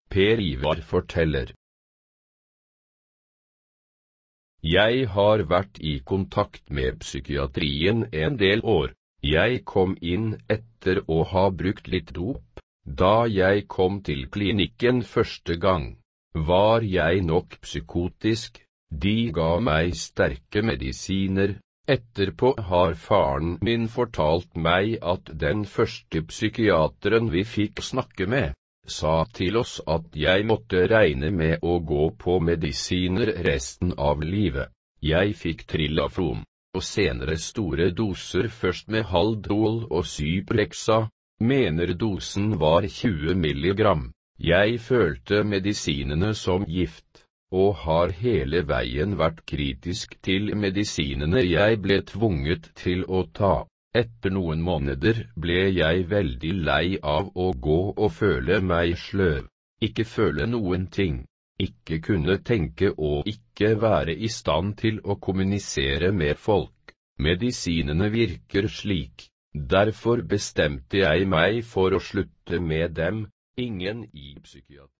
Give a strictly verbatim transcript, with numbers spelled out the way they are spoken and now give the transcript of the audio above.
Per Ivar forteller. Jeg har vært i kontakt med psykiatrien en del år. Jeg kom inn etter å ha brukt litt dop. Da jeg kom til klinikken første gang, var jeg nok psykotisk. De ga meg sterke medisiner. Etterpå har faren min fortalt meg at den første psykiateren vi fikk snakke med, sa til oss at jeg måtte regne med å gå på medisiner resten av livet. Jeg fikk Trilafron, og senere store doser først med Haldol og Cyprexa, mener dosen var tjue milligram. Jeg følte medisinene som gift, og har hele veien vært kritisk til medisinene jeg ble tvunget til å ta. Etter noen måneder ble jeg veldig lei av å gå og føle meg sløv, ikke føle noen ting, ikke kunne tenke og ikke være i stand til å kommunisere med folk. Medisinene virker slik, derfor bestemte jeg meg for å slutte med dem. Ingen i psykiatri